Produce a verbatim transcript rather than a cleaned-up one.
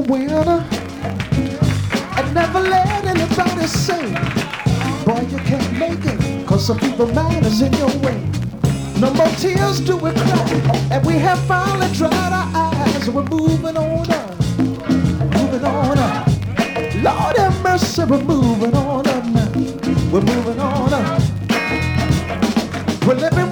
winner. And never let anybody say, boy, you can't make it, cause some people mind is in your way. No more tears do we cry, and we have finally dried our eyes. We're moving on up, moving on up. Lord have mercy, we're moving on up now. We're moving on up. We're living